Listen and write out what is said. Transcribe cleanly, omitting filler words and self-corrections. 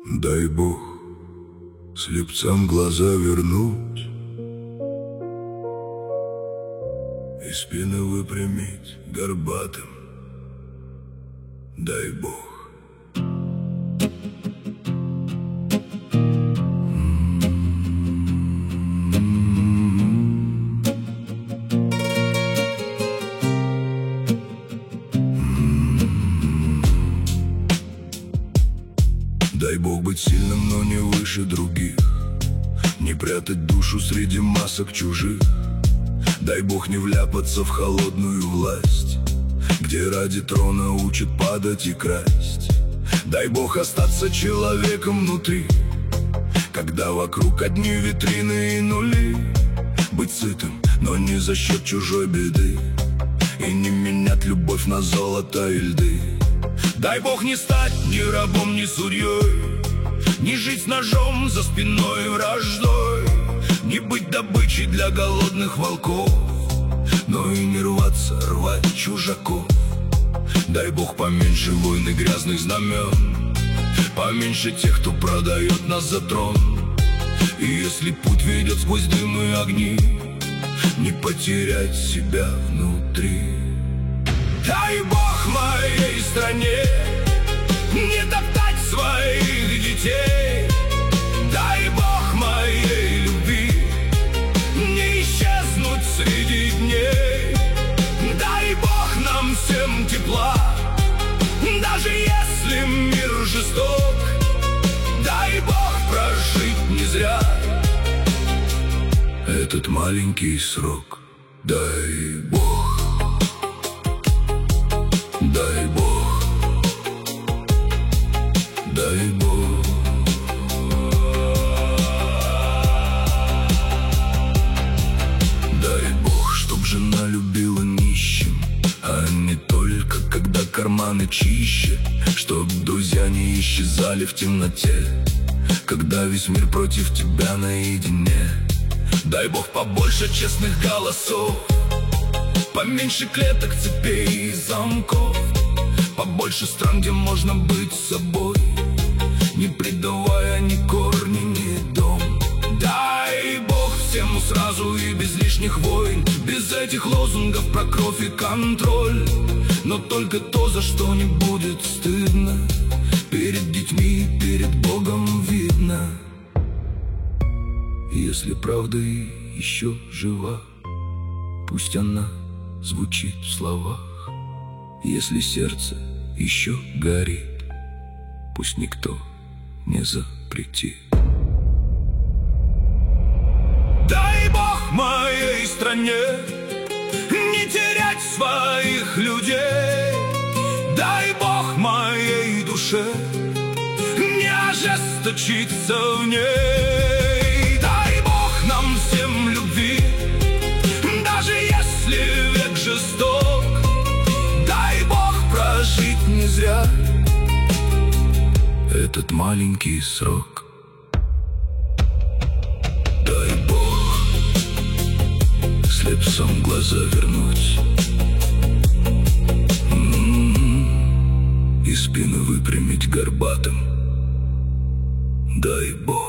Дай Бог слепцам глаза вернуть и спины выпрямить горбатым. Дай Бог. Дай Бог быть сильным, но не выше других, не прятать душу среди масок чужих. Дай Бог не вляпаться в холодную власть, где ради трона учат падать и красть. Дай Бог остаться человеком внутри, когда вокруг одни витрины и нули. Быть сытым, но не за счет чужой беды, и не менять любовь на золото и льды. Дай Бог не стать ни рабом, ни судьей, не жить с ножом за спиной враждой, не быть добычей для голодных волков, но и не рваться, рвать чужаков. Дай Бог поменьше войн и грязных знамен, поменьше тех, кто продает нас за трон. И если путь ведет сквозь дым и огни, не потерять себя внутри. Дай Бог моей стране не топтать своих детей. Дай Бог моей любви не исчезнуть среди дней. Дай Бог нам всем тепла, даже если мир жесток. Дай Бог прожить не зря этот маленький срок. Дай Бог. Дай Бог, дай Бог. Дай Бог, чтоб жена любила нищим, а не только когда карманы чище. Чтоб друзья не исчезали в темноте, когда весь мир против тебя наедине. Дай Бог побольше честных голосов, поменьше клеток, цепей и замков, побольше стран, где можно быть собой, не предавая ни корни, ни дом. Дай Бог всем сразу и без лишних войн, без этих лозунгов про кровь и контроль, но только то, за что не будет стыдно, перед детьми, перед Богом видно. Если правда еще жива, пусть она звучит в словах. Если сердце еще горит, пусть никто не запретит. Дай Бог моей стране не терять своих людей. Дай Бог моей душе не ожесточиться в ней. Дай Бог нам всем любви, даже если век жесток. Дай Бог прожить не зря этот маленький срок. Дай Бог слепцам глаза вернуть и спину выпрямить горбатым. Дай Бог.